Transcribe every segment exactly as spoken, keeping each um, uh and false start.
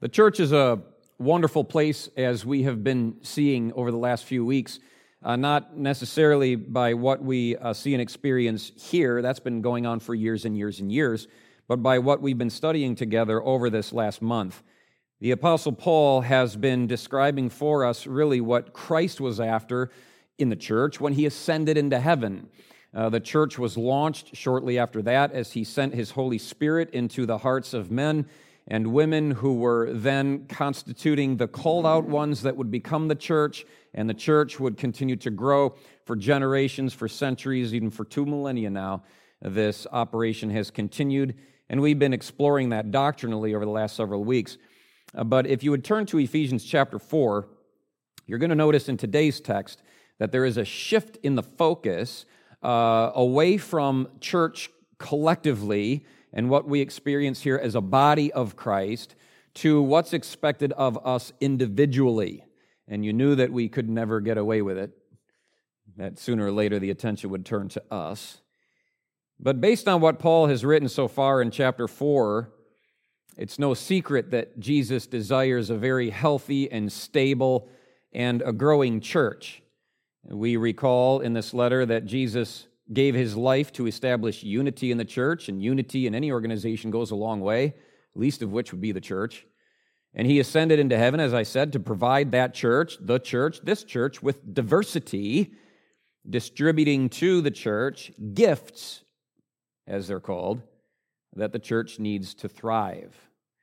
The church is a wonderful place, as we have been seeing over the last few weeks, uh, not necessarily by what we uh, see and experience here, that's been going on for years and years and years, but by what we've been studying together over this last month. The Apostle Paul has been describing for us really what Christ was after in the church when he ascended into heaven. Uh, the church was launched shortly after that as he sent his Holy Spirit into the hearts of men and women who were then constituting the called out ones that would become the church, and the church would continue to grow for generations, for centuries, even for two millennia now. This operation has continued, and we've been exploring that doctrinally over the last several weeks. Uh, but if you would turn to Ephesians chapter four, you're going to notice in today's text that there is a shift in the focus uh, away from church collectively and what we experience here as a body of Christ to what's expected of us individually. And you knew that we could never get away with it, that sooner or later the attention would turn to us. But based on what Paul has written so far in chapter four, it's no secret that Jesus desires a very healthy and stable and a growing church. We recall in this letter that Jesus gave his life to establish unity in the church, and unity in any organization goes a long way, least of which would be the church. And he ascended into heaven, as I said, to provide that church, the church, this church, with diversity, distributing to the church gifts, as they're called, that the church needs to thrive.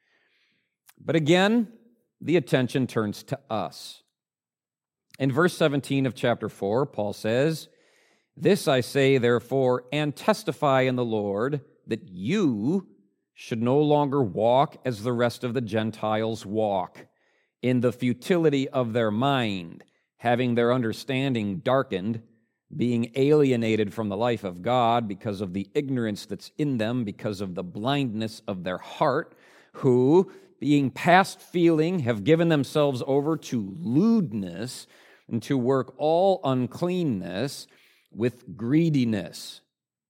But again, the attention turns to us. In verse seventeen of chapter four, Paul says, "This I say, therefore, and testify in the Lord, that you should no longer walk as the rest of the Gentiles walk, in the futility of their mind, having their understanding darkened, being alienated from the life of God because of the ignorance that's in them, because of the blindness of their heart, who, being past feeling, have given themselves over to lewdness, and to work all uncleanness with greediness."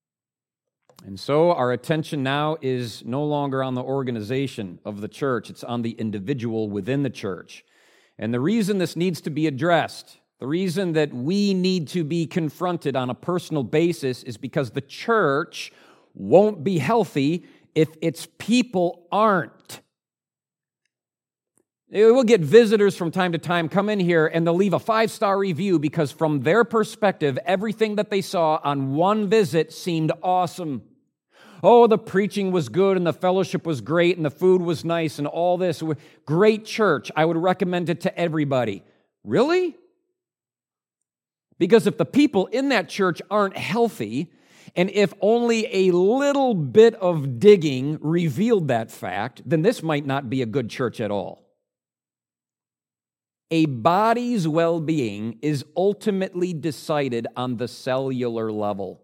And so our attention now is no longer on the organization of the church, it's on the individual within the church. And the reason this needs to be addressed, the reason that we need to be confronted on a personal basis is because the church won't be healthy if its people aren't. We'll get visitors from time to time come in here and they'll leave a five-star review because from their perspective, everything that they saw on one visit seemed awesome. Oh, the preaching was good and the fellowship was great and the food was nice and all this. Great church. I would recommend it to everybody. Really? Because if the people in that church aren't healthy, and if only a little bit of digging revealed that fact, then this might not be a good church at all. A body's well-being is ultimately decided on the cellular level.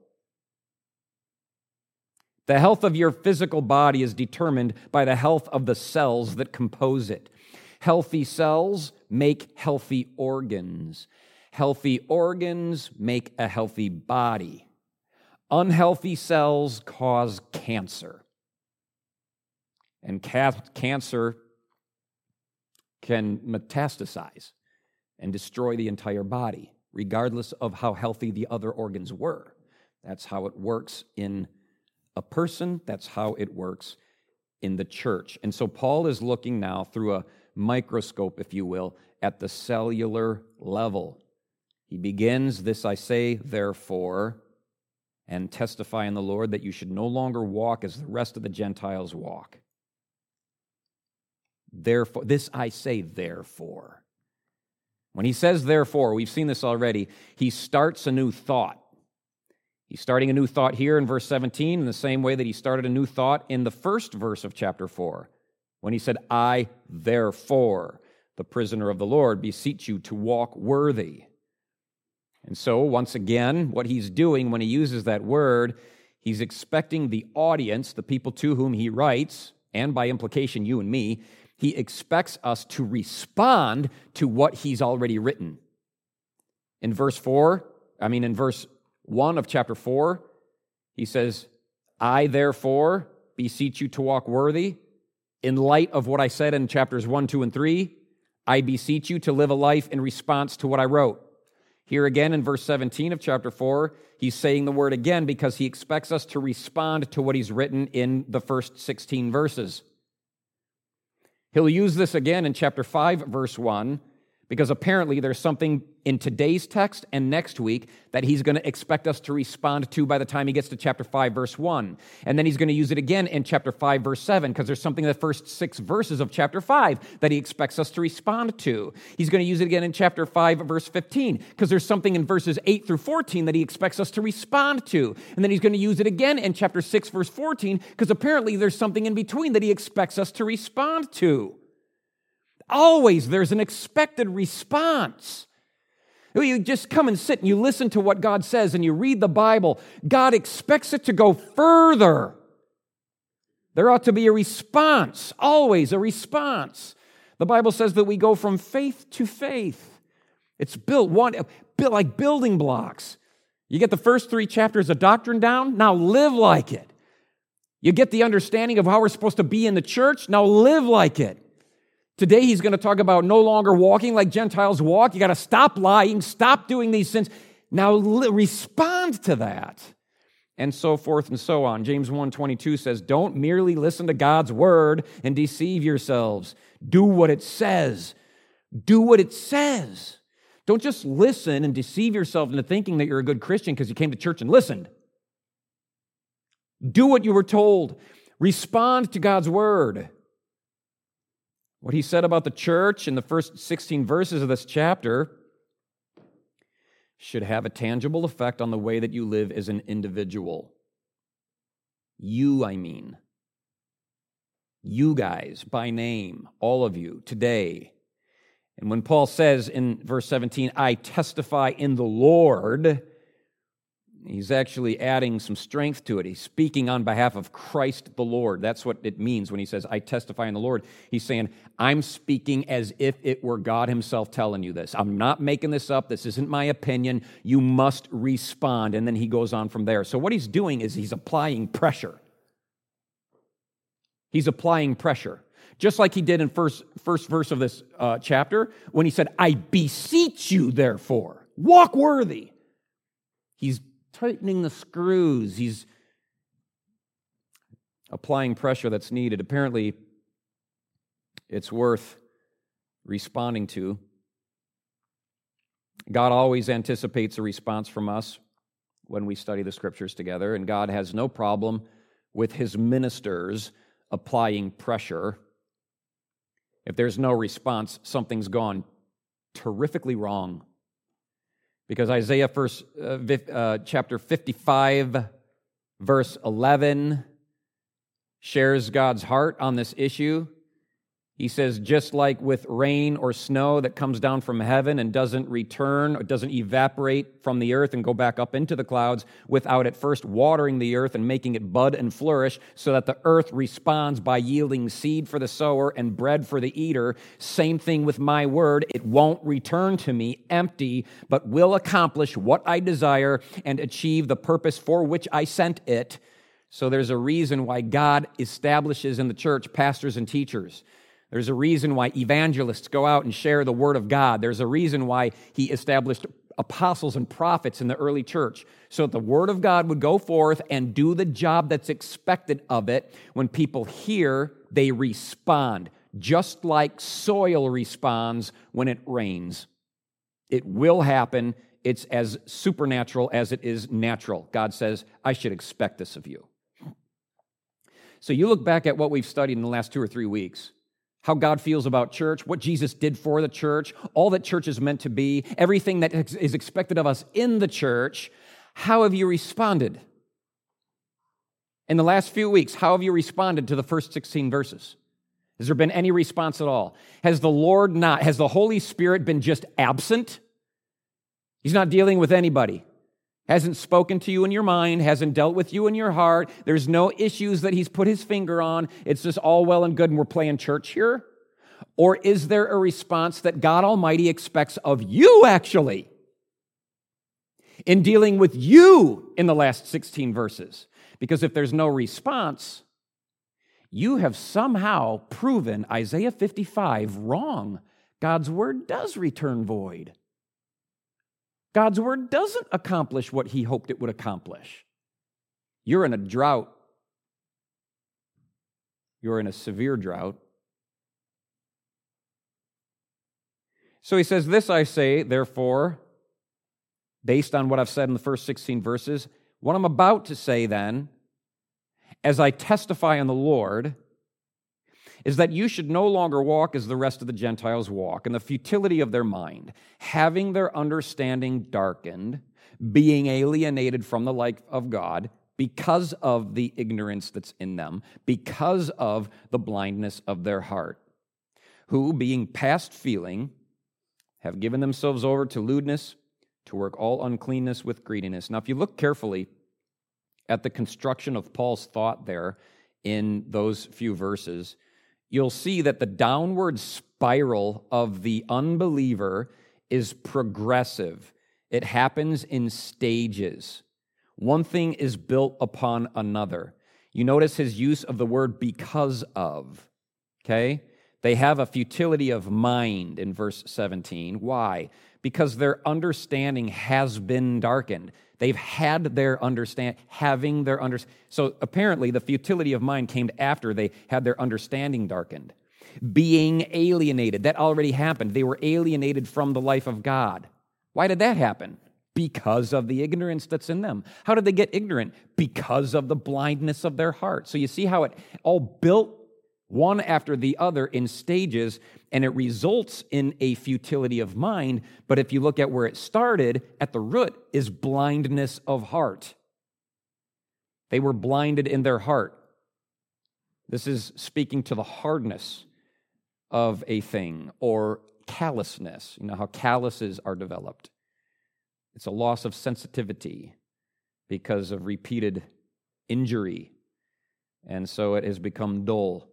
The health of your physical body is determined by the health of the cells that compose it. Healthy cells make healthy organs. Healthy organs make a healthy body. Unhealthy cells cause cancer. And ca- cancer can metastasize and destroy the entire body, regardless of how healthy the other organs were. That's how it works in a person. That's how it works in the church. And so Paul is looking now through a microscope, if you will, at the cellular level. He begins, "This I say, therefore, and testify in the Lord, that you should no longer walk as the rest of the Gentiles walk." Therefore, this I say, therefore. When he says therefore, we've seen this already, he starts a new thought. He's starting a new thought here in verse seventeen in the same way that he started a new thought in the first verse of chapter four, when he said, "I, therefore, the prisoner of the Lord, beseech you to walk worthy." And so, once again, what he's doing when he uses that word, he's expecting the audience, the people to whom he writes, and by implication you and me, he expects us to respond to what he's already written. In verse four, I mean in verse one of chapter four, he says, "I therefore beseech you to walk worthy." In light of what I said in chapters one, two, and three, I beseech you to live a life in response to what I wrote. Here again in verse seventeen of chapter four, he's saying the word again because he expects us to respond to what he's written in the first sixteen verses. He'll use this again in chapter five, verse one, because apparently there's something in today's text and next week that he's going to expect us to respond to by the time he gets to chapter five, verse one. And then he's going to use it again in chapter five, verse seven, because there's something in the first six verses of chapter five that he expects us to respond to. He's going to use it again in chapter five, verse fifteen, because there's something in verses eight through fourteen that he expects us to respond to. And then he's going to use it again in chapter six, verse fourteen, because apparently there's something in between that he expects us to respond to. Always there's an expected response. You just come and sit and you listen to what God says and you read the Bible. God expects it to go further. There ought to be a response, always a response. The Bible says that we go from faith to faith. It's built one, built like building blocks. You get the first three chapters of doctrine down, now live like it. You get the understanding of how we're supposed to be in the church, now live like it. Today he's going to talk about no longer walking like Gentiles walk. You got to stop lying, stop doing these sins. Now li- respond to that. And so forth and so on. James one twenty-two says, don't merely listen to God's word and deceive yourselves. Do what it says. Do what it says. Don't just listen and deceive yourself into thinking that you're a good Christian because you came to church and listened. Do what you were told. Respond to God's word. What he said about the church in the first sixteen verses of this chapter should have a tangible effect on the way that you live as an individual. You, I mean. You guys, by name, all of you, today. And when Paul says in verse seventeen, I testify in the Lord, he's actually adding some strength to it. He's speaking on behalf of Christ the Lord. That's what it means when he says, I testify in the Lord. He's saying, I'm speaking as if it were God himself telling you this. I'm not making this up. This isn't my opinion. You must respond. And then he goes on from there. So what he's doing is he's applying pressure. He's applying pressure. Just like he did in first, first verse of this uh, chapter when he said, I beseech you, therefore, walk worthy. He's tightening the screws. He's applying pressure that's needed. Apparently, it's worth responding to. God always anticipates a response from us when we study the Scriptures together, and God has no problem with his ministers applying pressure. If there's no response, something's gone terrifically wrong. Because Isaiah first, uh, uh, chapter fifty-five, verse eleven, shares God's heart on this issue. He says, just like with rain or snow that comes down from heaven and doesn't return or doesn't evaporate from the earth and go back up into the clouds without at first watering the earth and making it bud and flourish so that the earth responds by yielding seed for the sower and bread for the eater. Same thing with my word. It won't return to me empty, but will accomplish what I desire and achieve the purpose for which I sent it. So there's a reason why God establishes in the church pastors and teachers. There's a reason why evangelists go out and share the word of God. There's a reason why he established apostles and prophets in the early church, so that the word of God would go forth and do the job that's expected of it. When people hear, they respond, just like soil responds when it rains. It will happen. It's as supernatural as it is natural. God says, I should expect this of you. So you look back at what we've studied in the last two or three weeks. How God feels about church, what Jesus did for the church, all that church is meant to be, everything that is expected of us in the church. How have you responded? In the last few weeks, how have you responded to the first sixteen verses? Has there been any response at all? Has the Lord not, has the Holy Spirit been just absent? He's not dealing with anybody. Hasn't spoken to you in your mind, hasn't dealt with you in your heart. There's no issues that he's put his finger on. It's just all well and good and we're playing church here? Or is there a response that God Almighty expects of you, actually, in dealing with you in the last sixteen verses? Because if there's no response, you have somehow proven Isaiah fifty-five wrong. God's word does return void. God's word doesn't accomplish what he hoped it would accomplish. You're in a drought. You're in a severe drought. So he says, this I say, therefore, based on what I've said in the first sixteen verses, what I'm about to say then, as I testify on the Lord, is that you should no longer walk as the rest of the Gentiles walk, in the futility of their mind, having their understanding darkened, being alienated from the life of God, because of the ignorance that's in them, because of the blindness of their heart, who, being past feeling, have given themselves over to lewdness, to work all uncleanness with greediness. Now, if you look carefully at the construction of Paul's thought there in those few verses, you'll see that the downward spiral of the unbeliever is progressive. It happens in stages. One thing is built upon another. You notice his use of the word because of, okay? They have a futility of mind in verse seventeen. Why? Because their understanding has been darkened. They've had their understand, having their understanding. So apparently the futility of mind came after they had their understanding darkened. Being alienated, that already happened. They were alienated from the life of God. Why did that happen? Because of the ignorance that's in them. How did they get ignorant? Because of the blindness of their heart. So you see how it all built one after the other in stages, and it results in a futility of mind. But if you look at where it started, at the root is blindness of heart. They were blinded in their heart. This is speaking to the hardness of a thing, or callousness. You know how calluses are developed. It's a loss of sensitivity because of repeated injury, and so it has become dull.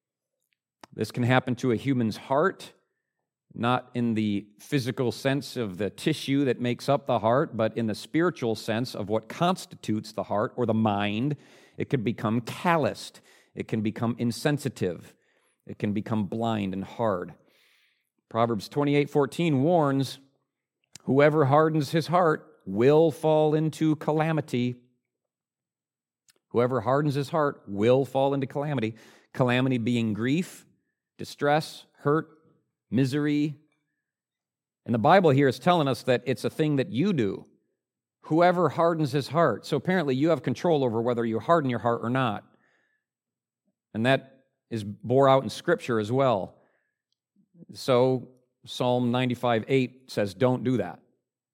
This can happen to a human's heart, not in the physical sense of the tissue that makes up the heart, but in the spiritual sense of what constitutes the heart or the mind. It can become calloused. It can become insensitive. It can become blind and hard. Proverbs twenty-eight fourteen warns, whoever hardens his heart will fall into calamity. Whoever hardens his heart will fall into calamity. Calamity being grief, distress, hurt, misery. And the Bible here is telling us that it's a thing that you do. Whoever hardens his heart. So apparently you have control over whether you harden your heart or not. And that is bore out in Scripture as well. So Psalm ninety-five eight says, don't do that.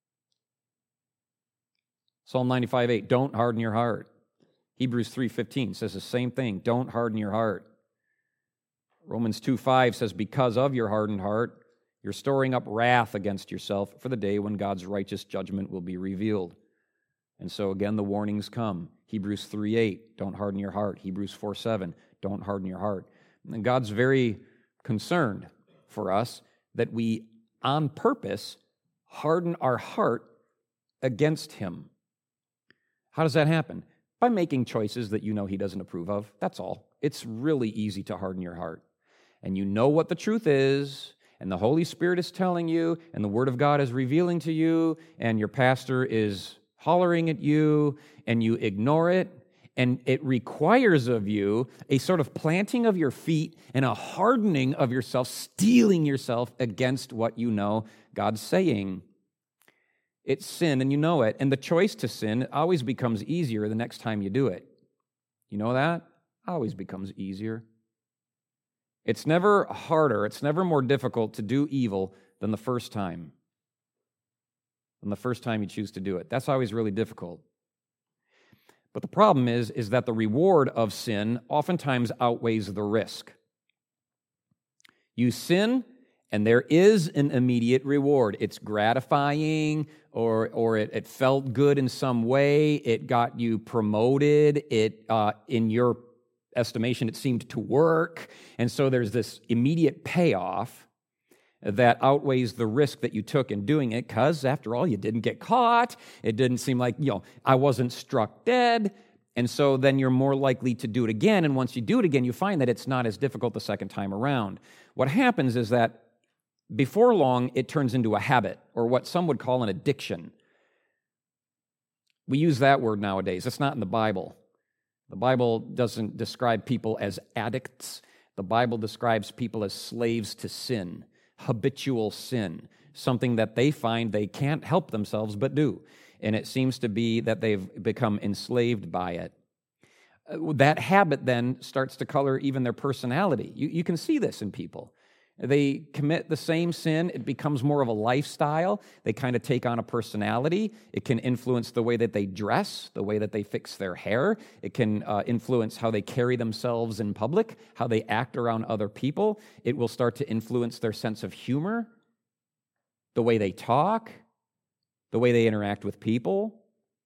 Psalm ninety-five eight, don't harden your heart. Hebrews three fifteen says the same thing, don't harden your heart. Romans two five says, because of your hardened heart, you're storing up wrath against yourself for the day when God's righteous judgment will be revealed. And so again, the warnings come. Hebrews three eight, don't harden your heart. Hebrews four seven, don't harden your heart. And God's very concerned for us that we, on purpose, harden our heart against Him. How does that happen? By making choices that you know He doesn't approve of. That's all. It's really easy to harden your heart. And you know what the truth is, and the Holy Spirit is telling you, and the Word of God is revealing to you, and your pastor is hollering at you, and you ignore it, and it requires of you a sort of planting of your feet and a hardening of yourself, steeling yourself against what you know God's saying. It's sin, and you know it, and the choice to sin always becomes easier the next time you do it. You know that? Always becomes easier. It's never harder, it's never more difficult to do evil than the first time. Than the first time you choose to do it. That's always really difficult. But the problem is, is that the reward of sin oftentimes outweighs the risk. You sin, and there is an immediate reward. It's gratifying, or or it, it felt good in some way. It got you promoted. It, uh, in your estimation, it seemed to work. And so there's this immediate payoff that outweighs the risk that you took in doing it, because after all, you didn't get caught. It didn't seem like, you know, I wasn't struck dead. And so then you're more likely to do it again, and once you do it again, you find that it's not as difficult the second time around. What happens is that before long, it turns into a habit, or what some would call an addiction. We use that word nowadays. It's not in the Bible. The Bible doesn't describe people as addicts. The Bible describes people as slaves to sin, habitual sin, something that they find they can't help themselves but do. And it seems to be that they've become enslaved by it. That habit then starts to color even their personality. You, you can see this in people. They commit the same sin. It becomes more of a lifestyle. They kind of take on a personality. It can influence the way that they dress, the way that they fix their hair. It can uh, influence how they carry themselves in public, how they act around other people. It will start to influence their sense of humor, the way they talk, the way they interact with people.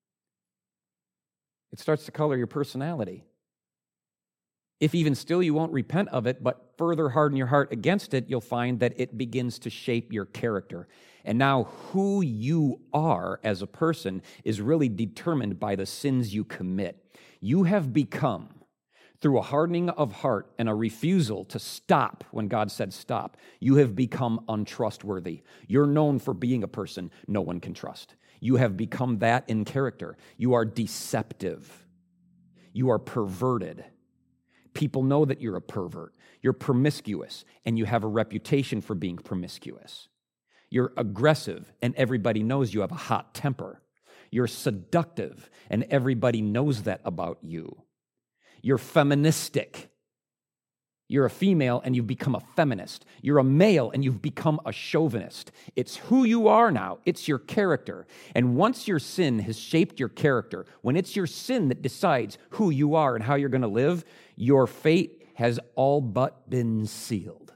It starts to color your personality. If even still you won't repent of it, but further harden your heart against it, you'll find that it begins to shape your character. And now who you are as a person is really determined by the sins you commit. You have become, through a hardening of heart and a refusal to stop when God said stop, you have become untrustworthy. You're known for being a person no one can trust. You have become that in character. You are deceptive. You are perverted. People know that you're a pervert. You're promiscuous, and you have a reputation for being promiscuous. You're aggressive, and everybody knows you have a hot temper. You're seductive, and everybody knows that about you. You're feministic. You're a female, and you've become a feminist. You're a male, and you've become a chauvinist. It's who you are now. It's your character. And once your sin has shaped your character, when it's your sin that decides who you are and how you're going to live, your fate has all but been sealed.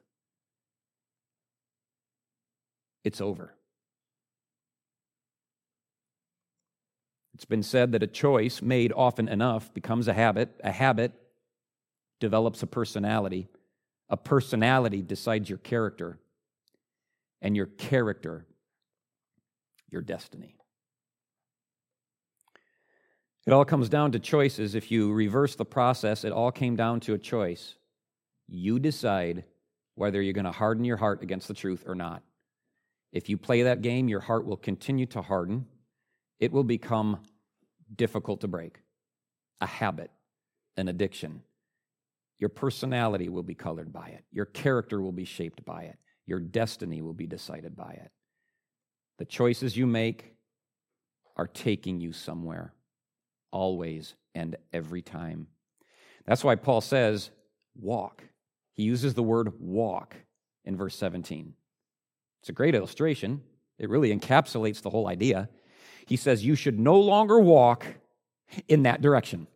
It's over. It's been said that a choice made often enough becomes a habit. A habit develops a personality. A personality decides your character. And your character, your destiny. It all comes down to choices. If you reverse the process, it all came down to a choice. You decide whether you're going to harden your heart against the truth or not. If you play that game, your heart will continue to harden. It will become difficult to break. A habit, an addiction. Your personality will be colored by it. Your character will be shaped by it. Your destiny will be decided by it. The choices you make are taking you somewhere, always and every time. That's why Paul says, walk. He uses the word walk in verse seventeen. It's a great illustration. It really encapsulates the whole idea. He says, you should no longer walk in that direction.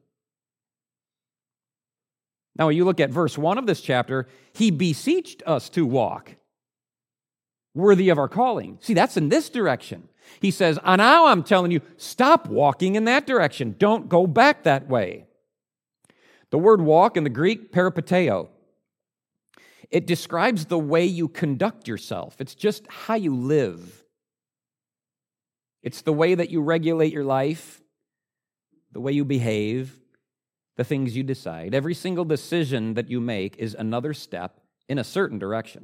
Now, when you look at verse one of this chapter, he beseeched us to walk worthy of our calling. See, that's in this direction. He says, ah, now I'm telling you, stop walking in that direction. Don't go back that way. The word walk in the Greek, peripateo, it describes the way you conduct yourself. It's just how you live. It's the way that you regulate your life, the way you behave, the things you decide. Every single decision that you make is another step in a certain direction.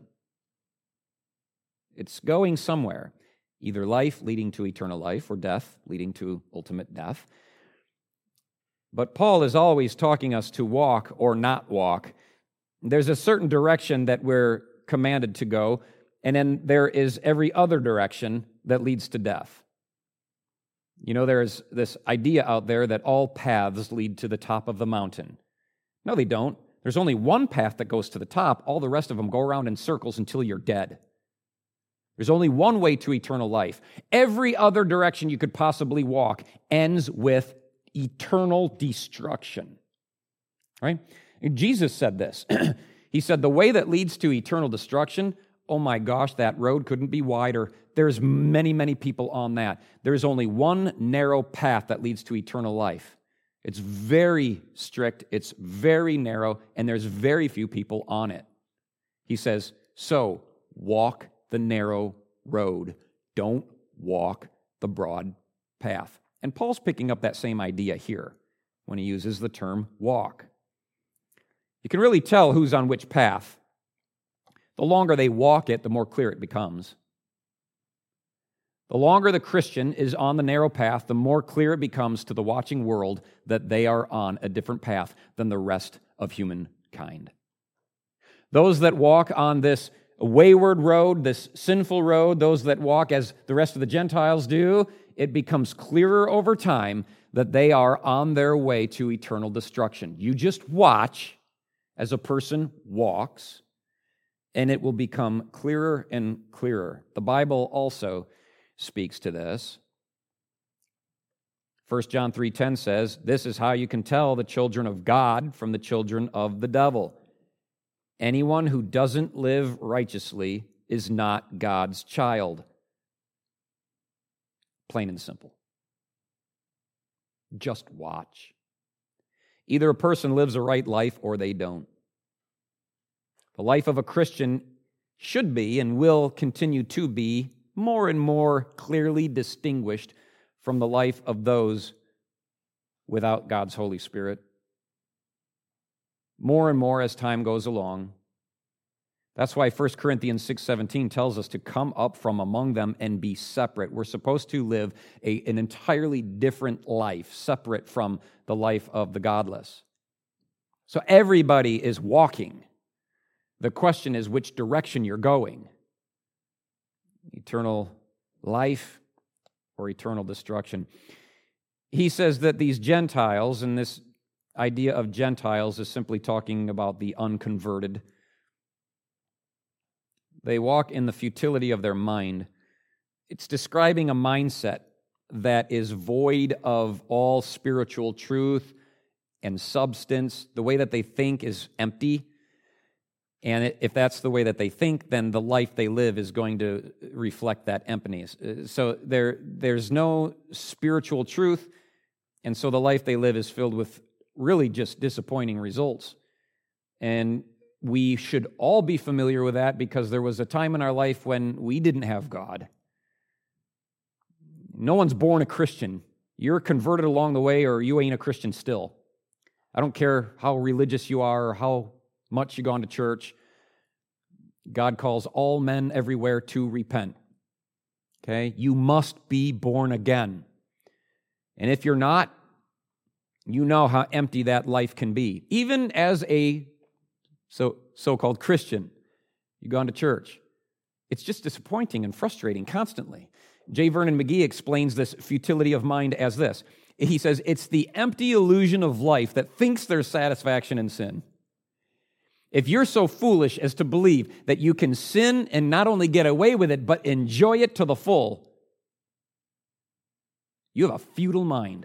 It's going somewhere, either life leading to eternal life or death leading to ultimate death. But Paul is always talking us to walk or not walk. There's a certain direction that we're commanded to go, and then there is every other direction that leads to death. You know, there's this idea out there that all paths lead to the top of the mountain. No, they don't. There's only one path that goes to the top. All the rest of them go around in circles until you're dead. There's only one way to eternal life. Every other direction you could possibly walk ends with eternal destruction. Right? And Jesus said this. He said, the way that leads to eternal destruction, oh my gosh, that road couldn't be wider. There's many, many people on that. There's only one narrow path that leads to eternal life. It's very strict, it's very narrow, and there's very few people on it. He says, so walk the narrow road. Don't walk the broad path. And Paul's picking up that same idea here. when he uses the term walk. You can really tell who's on which path. The longer they walk it, the more clear it becomes. The longer the Christian is on the narrow path, the more clear it becomes to the watching world that they are on a different path than the rest of humankind. Those that walk on this wayward road, this sinful road, those that walk as the rest of the Gentiles do, it becomes clearer over time that they are on their way to eternal destruction. You just watch as a person walks, and it will become clearer and clearer. The Bible also speaks to this. First John three ten says, "This is how you can tell the children of God from the children of the devil. Anyone who doesn't live righteously is not God's child." Plain and simple. Just watch. Either a person lives a right life or they don't. The life of a Christian should be and will continue to be more and more clearly distinguished from the life of those without God's Holy Spirit. More and more as time goes along. That's why First Corinthians six seventeen tells us to come up from among them and be separate. We're supposed to live a, an entirely different life, separate from the life of the godless. So everybody is walking. The question is which direction you're going. Eternal life or eternal destruction. He says that these Gentiles, and this idea of Gentiles is simply talking about the unconverted. They walk in the futility of their mind. It's describing a mindset that is void of all spiritual truth and substance. The way that they think is empty. And if that's the way that they think, then the life they live is going to reflect that emptiness. So there, there's no spiritual truth, and so the life they live is filled with really just disappointing results. And we should all be familiar with that because there was a time in our life when we didn't have God. No one's born a Christian. You're converted along the way or you ain't a Christian still. I don't care how religious you are or how much you've gone to church. God calls all men everywhere to repent. Okay? You must be born again. And if you're not, you know how empty that life can be. Even as a so, so-called Christian, you've gone to church. It's just disappointing and frustrating constantly. J. Vernon McGee explains this futility of mind as this. He says, it's the empty illusion of life that thinks there's satisfaction in sin. If you're so foolish as to believe that you can sin and not only get away with it, but enjoy it to the full, you have a futile mind.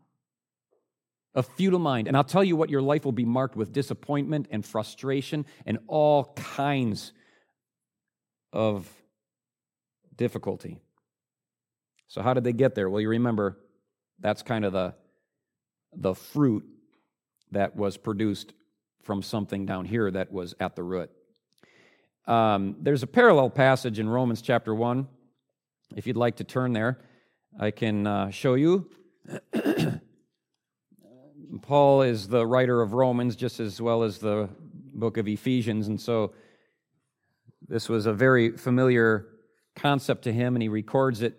A futile mind. And I'll tell you what, your life will be marked with disappointment and frustration and all kinds of difficulty. So how did they get there? Well, you remember, that's kind of the, the fruit that was produced from something down here that was at the root. Um, there's a parallel passage in Romans chapter one. If you'd like to turn there, I can uh, show you. Paul is the writer of Romans just as well as the book of Ephesians, and so this was a very familiar concept to him, and he records it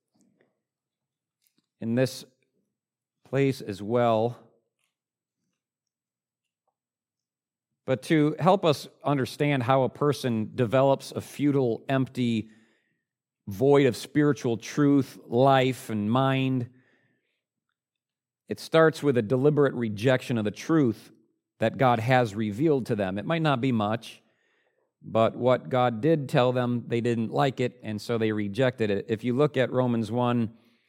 in this place as well. But to help us understand how a person develops a futile, empty, void of spiritual truth, life, and mind, it starts with a deliberate rejection of the truth that God has revealed to them. It might not be much, but what God did tell them, they didn't like it, and so they rejected it. If you look at Romans one,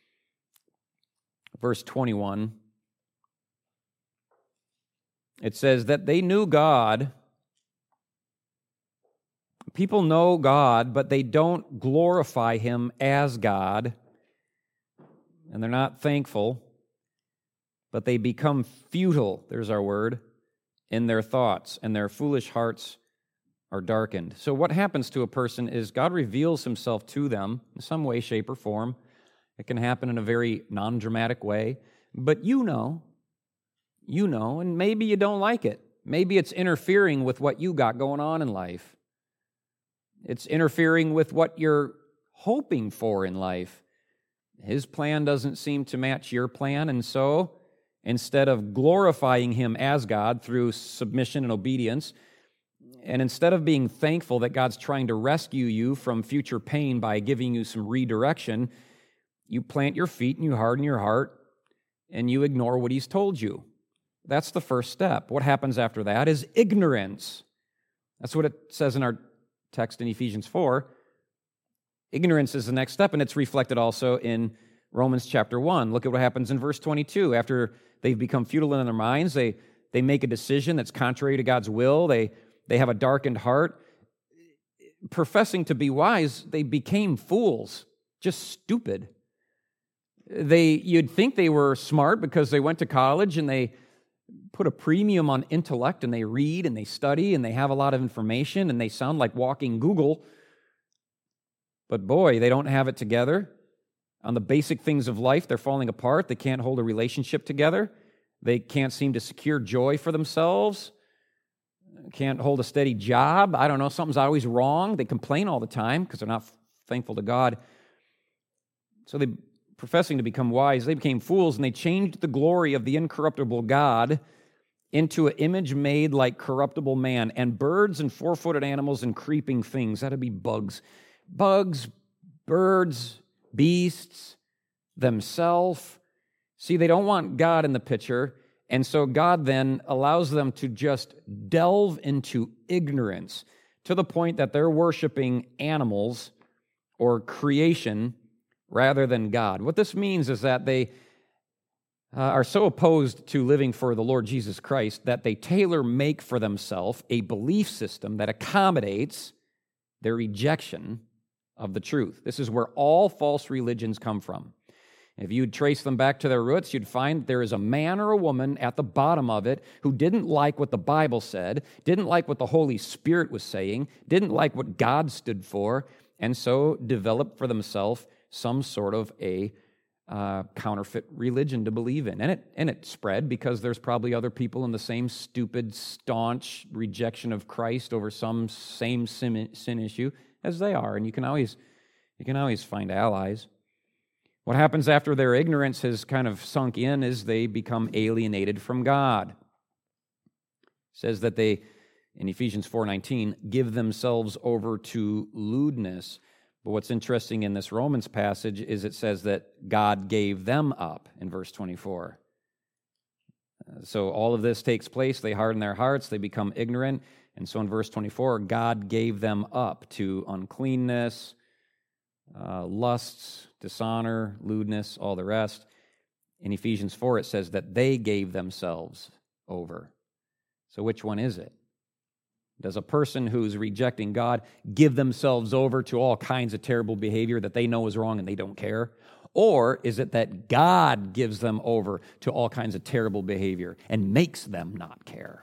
verse twenty-one, it says that they knew God. People know God, but they don't glorify Him as God, and they're not thankful, but they become futile, there's our word, in their thoughts, and their foolish hearts are darkened. So what happens to a person is God reveals Himself to them in some way, shape, or form. It can happen in a very non-dramatic way, but you know, you know, and maybe you don't like it. Maybe it's interfering with what you got going on in life. It's interfering with what you're hoping for in life. His plan doesn't seem to match your plan, and so instead of glorifying Him as God through submission and obedience, and instead of being thankful that God's trying to rescue you from future pain by giving you some redirection, you plant your feet and you harden your heart and you ignore what He's told you. That's the first step. What happens after that is ignorance. That's what it says in our text in Ephesians four. Ignorance is the next step, and it's reflected also in Romans chapter one. Look at what happens in verse twenty-two. After they've become futile in their minds, they, they make a decision that's contrary to God's will. They, they have a darkened heart. Professing to be wise, they became fools, just stupid. They, you'd think they were smart because they went to college and they put a premium on intellect and they read and they study and they have a lot of information and they sound like walking Google. But boy, they don't have it together. On the basic things of life, they're falling apart. They can't hold a relationship together. They can't seem to secure joy for themselves. Can't hold a steady job. I don't know, something's always wrong. They complain all the time because they're not thankful to God. So they, professing to become wise, they became fools, and they changed the glory of the incorruptible God into an image made like corruptible man, and birds and four-footed animals and creeping things. That'd be bugs. Bugs, birds, beasts, themselves. See, they don't want God in the picture, and so God then allows them to just delve into ignorance to the point that they're worshiping animals or creation rather than God. What this means is that they uh, are so opposed to living for the Lord Jesus Christ that they tailor-make for themselves a belief system that accommodates their rejection of the truth. This is where all false religions come from. If you'd trace them back to their roots, you'd find there is a man or a woman at the bottom of it who didn't like what the Bible said, didn't like what the Holy Spirit was saying, didn't like what God stood for, and so developed for themselves some sort of a uh, counterfeit religion to believe in. And it, and it spread because there's probably other people in the same stupid, staunch rejection of Christ over some same sin, sin issue as they are, and you can always you can always find allies. What happens after their ignorance has kind of sunk in is they become alienated from God. It says that they, in Ephesians four nineteen, give themselves over to lewdness. But what's interesting in this Romans passage is it says that God gave them up in verse twenty-four. So all of this takes place. They harden their hearts. They become ignorant. And so in verse twenty-four, God gave them up to uncleanness, uh, lusts, dishonor, lewdness, all the rest. In Ephesians four, it says that they gave themselves over. So which one is it? Does a person who's rejecting God give themselves over to all kinds of terrible behavior that they know is wrong and they don't care? Or is it that God gives them over to all kinds of terrible behavior and makes them not care?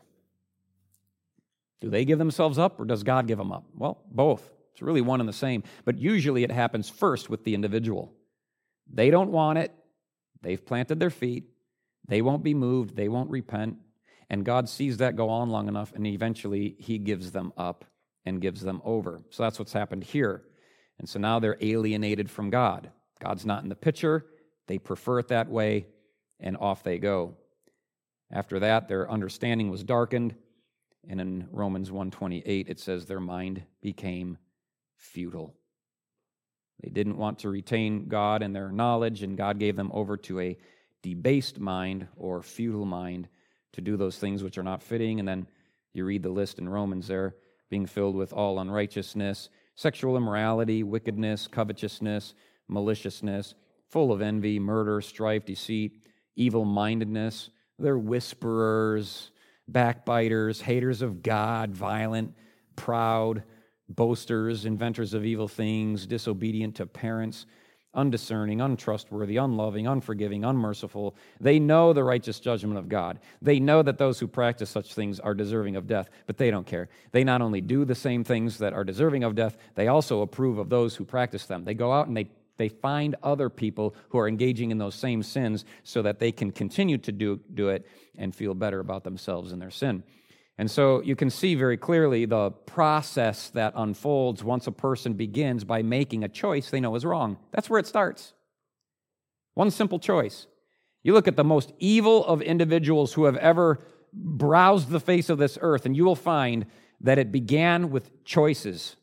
Do they give themselves up or does God give them up? Well, both. It's really one and the same. But usually it happens first with the individual. They don't want it. They've planted their feet. They won't be moved. They won't repent. And God sees that go on long enough, and eventually He gives them up and gives them over. So that's what's happened here. And so now they're alienated from God. God's not in the picture. They prefer it that way, and off they go. After that, their understanding was darkened. And in Romans one twenty-eight, it says their mind became futile. They didn't want to retain God and their knowledge, and God gave them over to a debased mind or futile mind to do those things which are not fitting. And then you read the list in Romans there, being filled with all unrighteousness, sexual immorality, wickedness, covetousness, maliciousness, full of envy, murder, strife, deceit, evil-mindedness. They're whisperers, backbiters, haters of God, violent, proud, boasters, inventors of evil things, disobedient to parents, undiscerning, untrustworthy, unloving, unforgiving, unmerciful. They know the righteous judgment of God. They know that those who practice such things are deserving of death, but they don't care. They not only do the same things that are deserving of death, they also approve of those who practice them. They go out and they They find other people who are engaging in those same sins so that they can continue to do, do it and feel better about themselves and their sin. And so you can see very clearly the process that unfolds once a person begins by making a choice they know is wrong. That's where it starts. One simple choice. You look at the most evil of individuals who have ever browsed the face of this earth, and you will find that it began with choices.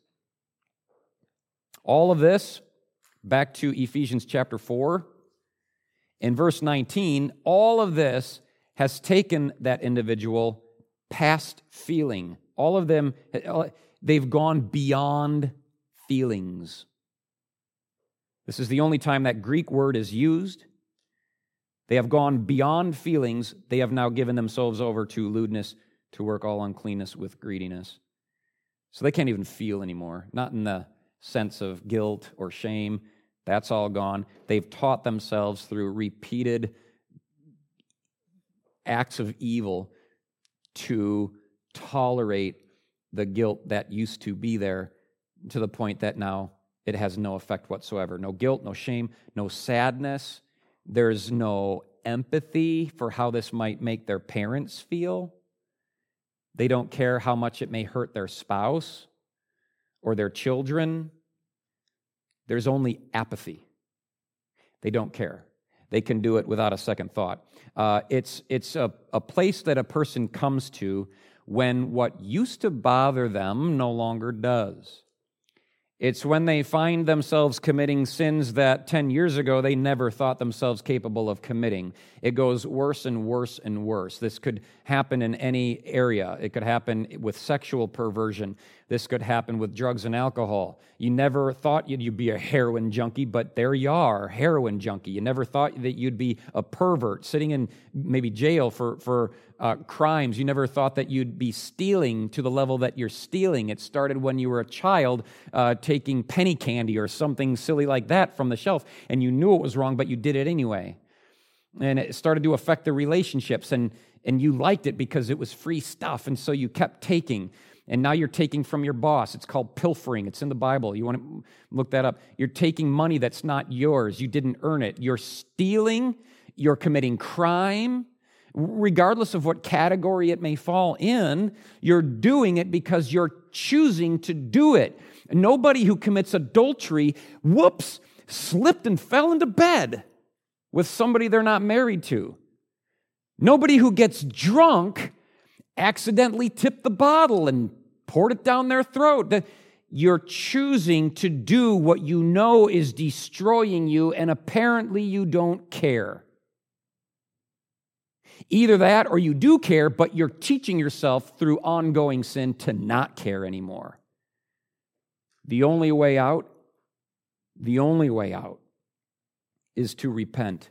All of this, back to Ephesians chapter four, in verse nineteen, all of this has taken that individual past feeling. All of them, they've gone beyond feelings. This is the only time that Greek word is used. They have gone beyond feelings. They have now given themselves over to lewdness, to work all uncleanness with greediness. So they can't even feel anymore, not in the sense of guilt or shame. That's all gone. They've taught themselves through repeated acts of evil to tolerate the guilt that used to be there, to the point that now it has no effect whatsoever. No guilt, no shame, no sadness. There's no empathy for how this might make their parents feel. They don't care how much it may hurt their spouse or their children. There's only apathy. They don't care. They can do it without a second thought. Uh, it's it's a, a place that a person comes to when what used to bother them no longer does. It's when they find themselves committing sins that ten years ago they never thought themselves capable of committing. It goes worse and worse and worse. This could happen in any area. It could happen with sexual perversion. This could happen with drugs and alcohol. You never thought you'd be a heroin junkie, but there you are, heroin junkie. You never thought that you'd be a pervert sitting in maybe jail for, for uh, crimes. You never thought that you'd be stealing to the level that you're stealing. It started when you were a child uh, taking penny candy or something silly like that from the shelf, and you knew it was wrong, but you did it anyway. And it started to affect the relationships, and, and you liked it because it was free stuff, and so you kept taking. And now you're taking from your boss. It's called pilfering. It's in the Bible. You want to look that up. You're taking money that's not yours. You didn't earn it. You're stealing. You're committing crime. Regardless of what category it may fall in, you're doing it because you're choosing to do it. Nobody who commits adultery, whoops, slipped and fell into bed with somebody they're not married to. Nobody who gets drunk accidentally tipped the bottle and poured it down their throat. You're choosing to do what you know is destroying you, and apparently you don't care. Either that or you do care, but you're teaching yourself through ongoing sin to not care anymore. The only way out, the only way out is to repent.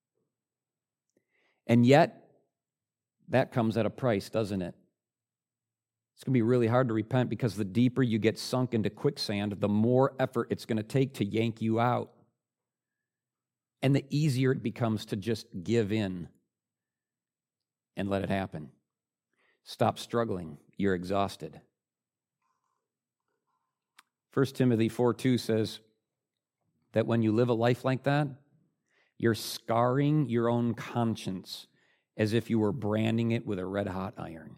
And yet, that comes at a price, doesn't it? It's going to be really hard to repent because the deeper you get sunk into quicksand, the more effort it's going to take to yank you out. And the easier it becomes to just give in and let it happen. Stop struggling. You're exhausted. First Timothy four two says that when you live a life like that, you're scarring your own conscience as if you were branding it with a red-hot iron.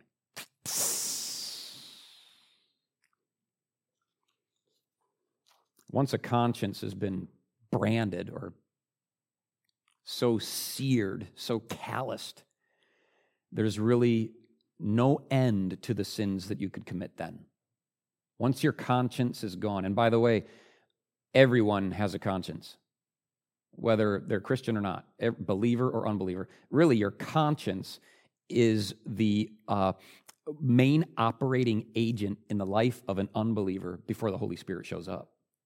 Once a conscience has been branded or so seared, so calloused, there's really no end to the sins that you could commit then. Once your conscience is gone, and by the way, everyone has a conscience, whether they're Christian or not, believer or unbeliever. Really, your conscience is the uh, main operating agent in the life of an unbeliever before the Holy Spirit shows up.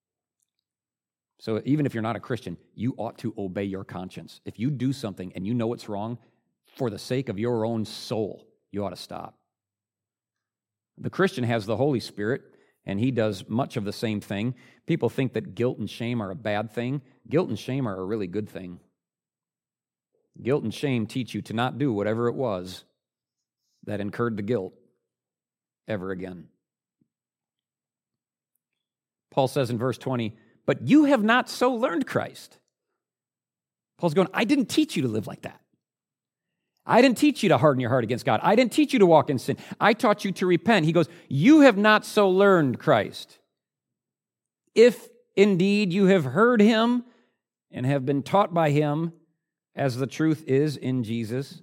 So even if you're not a Christian, you ought to obey your conscience. If you do something and you know it's wrong, for the sake of your own soul, you ought to stop. The Christian has the Holy Spirit, and he does much of the same thing. People think that guilt and shame are a bad thing. Guilt and shame are a really good thing. Guilt and shame teach you to not do whatever it was that incurred the guilt ever again. Paul says in verse twenty, but you have not so learned Christ. Paul's going, I didn't teach you to live like that. I didn't teach you to harden your heart against God. I didn't teach you to walk in sin. I taught you to repent. He goes, you have not so learned Christ. If indeed you have heard him and have been taught by him, as the truth is in Jesus,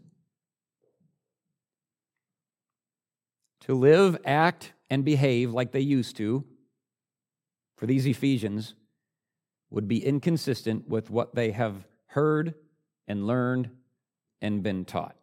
to live, act, and behave like they used to, for these Ephesians, would be inconsistent with what they have heard and learned and been taught.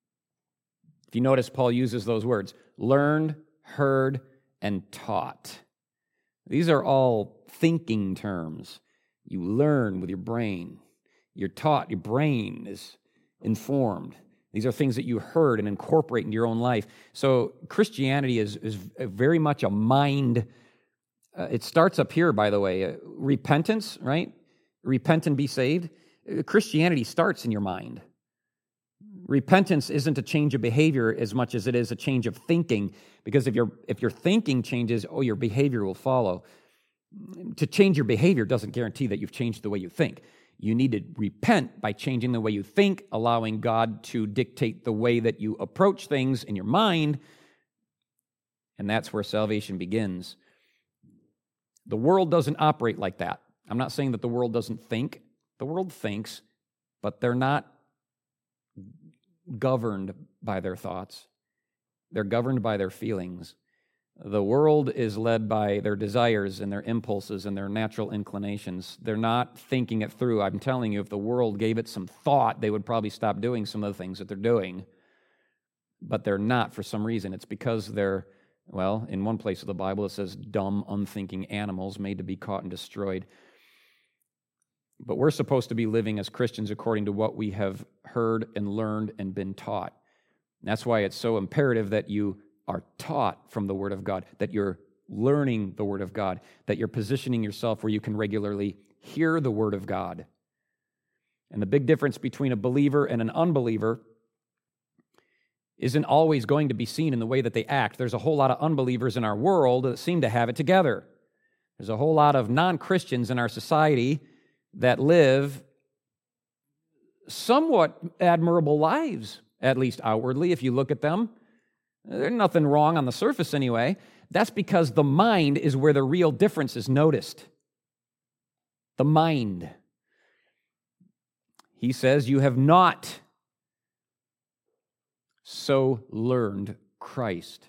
If you notice, Paul uses those words, learned, heard, and taught. These are all thinking terms. You learn with your brain. You're taught, your brain is informed. These are things that you heard and incorporate into your own life. So Christianity is, is very much a mind. Uh, it starts up here, by the way. Uh, repentance, right? Repent and be saved. Uh, Christianity starts in your mind. Repentance isn't a change of behavior as much as it is a change of thinking, because if your if your thinking changes, oh, your behavior will follow. To change your behavior doesn't guarantee that you've changed the way you think. You need to repent by changing the way you think, allowing God to dictate the way that you approach things in your mind, and that's where salvation begins. The world doesn't operate like that. I'm not saying that the world doesn't think. The world thinks, but they're not governed by their thoughts. They're governed by their feelings. The world is led by their desires and their impulses and their natural inclinations. They're not thinking it through. I'm telling you, if the world gave it some thought, they would probably stop doing some of the things that they're doing. But they're not for some reason. It's because they're, well, in one place of the Bible it says, dumb, unthinking animals made to be caught and destroyed. But we're supposed to be living as Christians according to what we have heard and learned and been taught. And that's why it's so imperative that you are taught from the Word of God, that you're learning the Word of God, that you're positioning yourself where you can regularly hear the Word of God. And the big difference between a believer and an unbeliever isn't always going to be seen in the way that they act. There's a whole lot of unbelievers in our world that seem to have it together. There's a whole lot of non-Christians in our society that live somewhat admirable lives, at least outwardly, if you look at them. There's nothing wrong on the surface anyway. That's because the mind is where the real difference is noticed. The mind. He says, you have not so learned Christ,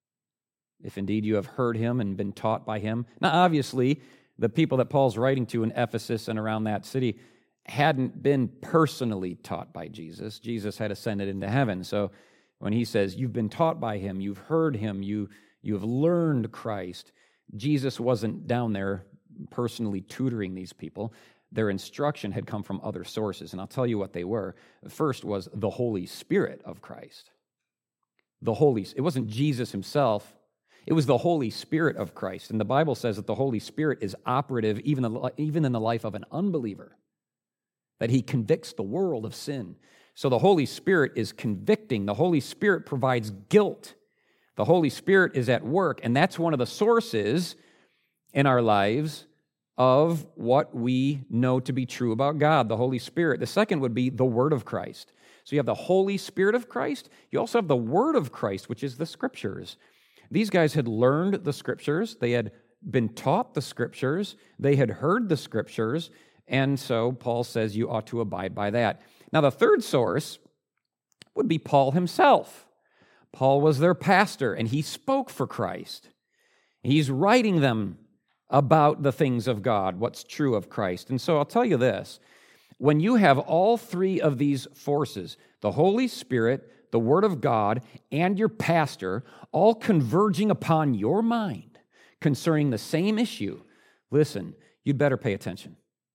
if indeed you have heard him and been taught by him. Now, obviously, the people that Paul's writing to in Ephesus and around that city hadn't been personally taught by Jesus. Jesus had ascended into heaven. So when he says, you've been taught by him, you've heard him, you, you have learned Christ, Jesus wasn't down there personally tutoring these people. Their instruction had come from other sources, and I'll tell you what they were. The first was the Holy Spirit of Christ. The Holy, it wasn't Jesus himself. It was the Holy Spirit of Christ. And the Bible says that the Holy Spirit is operative even, even in the life of an unbeliever, that he convicts the world of sin. So the Holy Spirit is convicting. The Holy Spirit provides guilt. The Holy Spirit is at work, and that's one of the sources in our lives of what we know to be true about God, the Holy Spirit. The second would be the Word of Christ. So you have the Holy Spirit of Christ. You also have the Word of Christ, which is the Scriptures. These guys had learned the Scriptures. They had been taught the Scriptures. They had heard the Scriptures. And so Paul says you ought to abide by that. Now, the third source would be Paul himself. Paul was their pastor, and he spoke for Christ. He's writing them about the things of God, what's true of Christ. And so I'll tell you this. When you have all three of these forces, the Holy Spirit, the Word of God, and your pastor, all converging upon your mind concerning the same issue, listen, you'd better pay attention.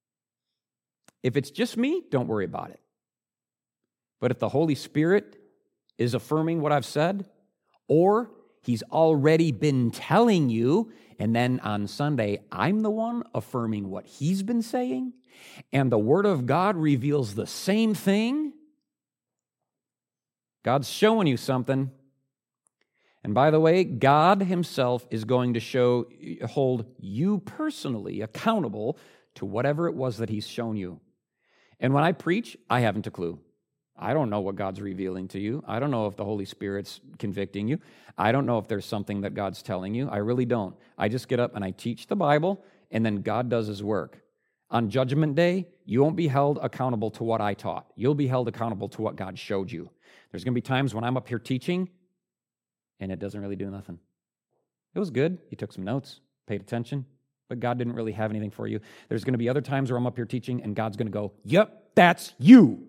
If it's just me, don't worry about it. But if the Holy Spirit is affirming what I've said, or he's already been telling you, and then on Sunday, I'm the one affirming what he's been saying, and the Word of God reveals the same thing, God's showing you something. And by the way, God himself is going to show, hold you personally accountable to whatever it was that he's shown you. And when I preach, I haven't a clue. I don't know what God's revealing to you. I don't know if the Holy Spirit's convicting you. I don't know if there's something that God's telling you. I really don't. I just get up and I teach the Bible, and then God does his work. On Judgment Day, you won't be held accountable to what I taught. You'll be held accountable to what God showed you. There's going to be times when I'm up here teaching, and it doesn't really do nothing. It was good. You took some notes, paid attention, but God didn't really have anything for you. There's going to be other times where I'm up here teaching, and God's going to go, yep, that's you.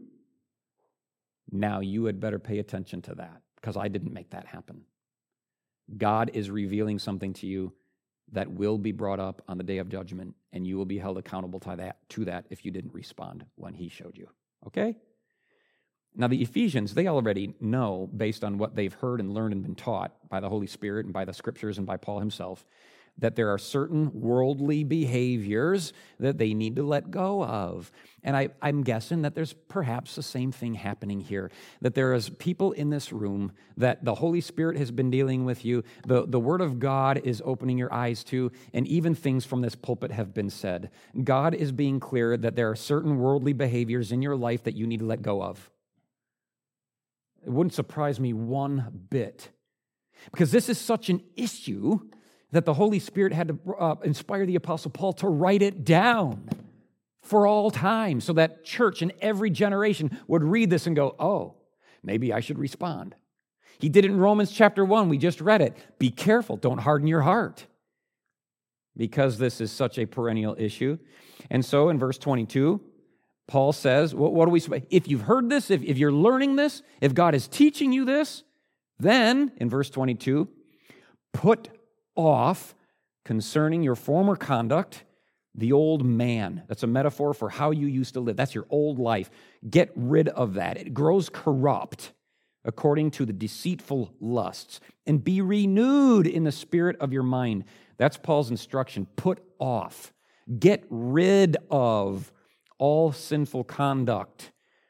Now you had better pay attention to that, because I didn't make that happen. God is revealing something to you that will be brought up on the day of judgment, and you will be held accountable to that, to that if you didn't respond when he showed you. Okay? Now, the Ephesians, they already know, based on what they've heard and learned and been taught by the Holy Spirit and by the Scriptures and by Paul himself, that there are certain worldly behaviors that they need to let go of. And I, I'm guessing that there's perhaps the same thing happening here, that there is people in this room that the Holy Spirit has been dealing with you, the, the Word of God is opening your eyes to, and even things from this pulpit have been said. God is being clear that there are certain worldly behaviors in your life that you need to let go of. It wouldn't surprise me one bit, because this is such an issue that the Holy Spirit had to uh, inspire the Apostle Paul to write it down for all time, so that church in every generation would read this and go, oh, maybe I should respond. He did it in Romans chapter one. We just read it. Be careful. Don't harden your heart, because this is such a perennial issue. And so in verse twenty-two, Paul says, what, what do we say? If you've heard this, if, if you're learning this, if God is teaching you this, then, in verse twenty-two, put off concerning your former conduct the old man. That's a metaphor for how you used to live. That's your old life. Get rid of that. It grows corrupt according to the deceitful lusts, and be renewed in the spirit of your mind. That's Paul's instruction. Put off. Get rid of all sinful conduct.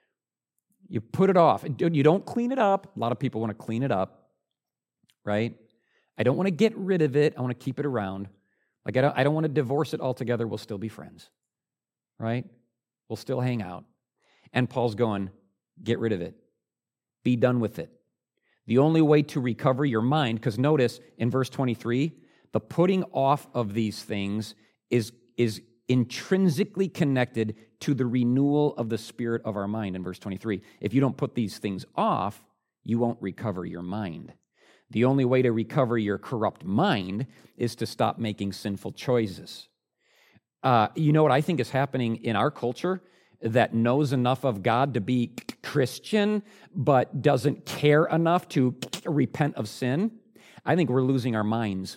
You put it off. You don't clean it up. A lot of people want to clean it up, right? I don't want to get rid of it. I want to keep it around. Like, I don't, I don't want to divorce it altogether. We'll still be friends, right? We'll still hang out. And Paul's going, get rid of it. Be done with it. The only way to recover your mind, because notice in verse twenty-three, the putting off of these things is, is intrinsically connected to the renewal of the spirit of our mind in verse twenty-three. If you don't put these things off, you won't recover your mind. The only way to recover your corrupt mind is to stop making sinful choices. Uh, you know what I think is happening in our culture that knows enough of God to be Christian, but doesn't care enough to repent of sin? I think we're losing our minds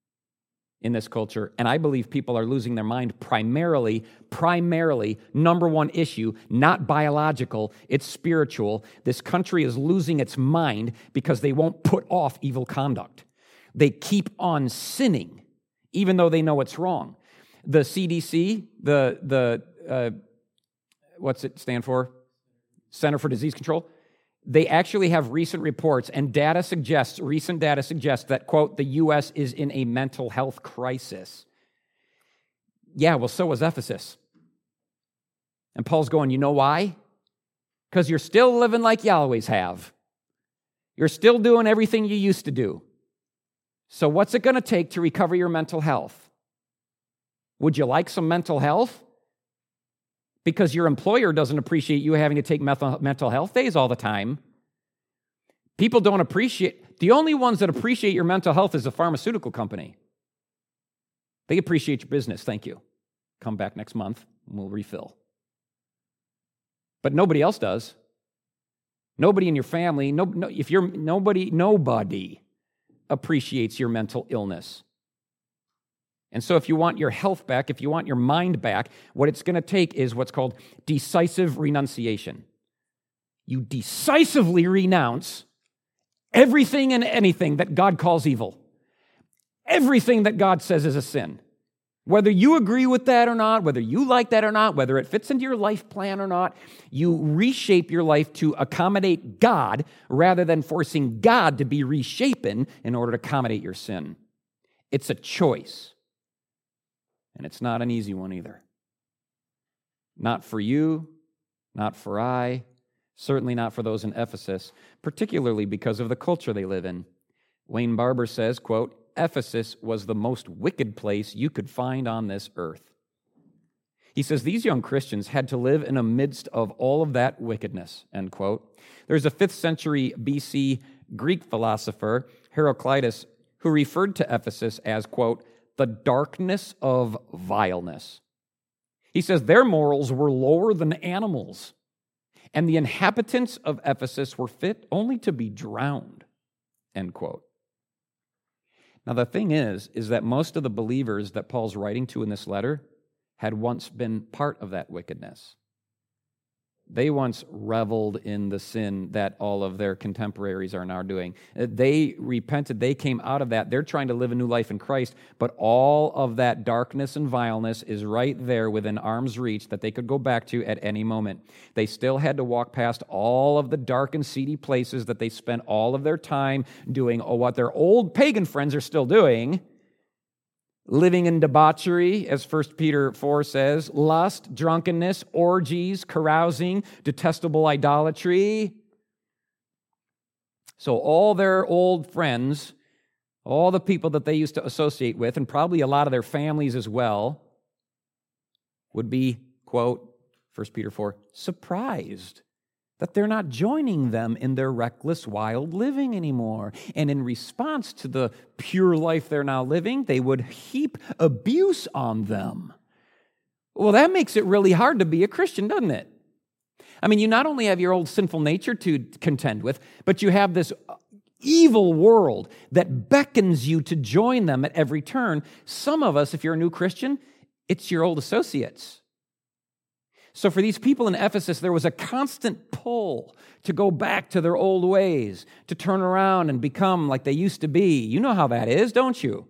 in this culture, and I believe people are losing their mind primarily, primarily, number one issue, not biological, it's spiritual. This country is losing its mind because they won't put off evil conduct. They keep on sinning, even though they know it's wrong. The C D C, the, the uh, what's it stand for? Center for Disease Control. They actually have recent reports, and data suggests, recent data suggests that, quote, the U S is in a mental health crisis. Yeah, well, so was Ephesus. And Paul's going, you know why? Because you're still living like you always have. You're still doing everything you used to do. So what's it going to take to recover your mental health? Would you like some mental health? Because your employer doesn't appreciate you having to take mental health days all the time. People don't appreciate, the only ones that appreciate your mental health is a pharmaceutical company. They appreciate your business, thank you. Come back next month and we'll refill. But nobody else does. Nobody in your family, no, no, if you're nobody, nobody appreciates your mental illness. And so if you want your health back, if you want your mind back, what it's going to take is what's called decisive renunciation. You decisively renounce everything and anything that God calls evil. Everything that God says is a sin. Whether you agree with that or not, whether you like that or not, whether it fits into your life plan or not, you reshape your life to accommodate God rather than forcing God to be reshapen in order to accommodate your sin. It's a choice. And it's not an easy one either. Not for you, not for I, certainly not for those in Ephesus, particularly because of the culture they live in. Wayne Barber says, quote, Ephesus was the most wicked place you could find on this earth. He says these young Christians had to live in the midst of all of that wickedness, end quote. There's a fifth century B C Greek philosopher, Heraclitus, who referred to Ephesus as, quote, the darkness of vileness. He says their morals were lower than animals, and the inhabitants of Ephesus were fit only to be drowned, end quote. Now, the thing is, is that most of the believers that Paul's writing to in this letter had once been part of that wickedness. They once reveled in the sin that all of their contemporaries are now doing. They repented. They came out of that. They're trying to live a new life in Christ, but all of that darkness and vileness is right there within arm's reach that they could go back to at any moment. They still had to walk past all of the dark and seedy places that they spent all of their time doing, or what their old pagan friends are still doing, living in debauchery, as First Peter four says, lust, drunkenness, orgies, carousing, detestable idolatry. So all their old friends, all the people that they used to associate with, and probably a lot of their families as well, would be, quote, First Peter four, surprised that they're not joining them in their reckless, wild living anymore. And in response to the pure life they're now living, they would heap abuse on them. Well, that makes it really hard to be a Christian, doesn't it? I mean, you not only have your old sinful nature to contend with, but you have this evil world that beckons you to join them at every turn. Some of us, if you're a new Christian, it's your old associates. So for these people in Ephesus, there was a constant pull to go back to their old ways, to turn around and become like they used to be. You know how that is, don't you?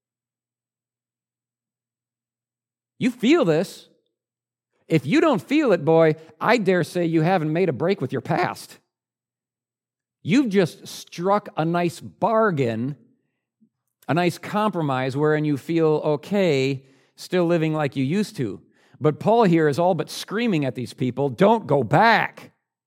You feel this. If you don't feel it, boy, I dare say you haven't made a break with your past. You've just struck a nice bargain, a nice compromise wherein you feel okay still living like you used to. But Paul here is all but screaming at these people, don't go back.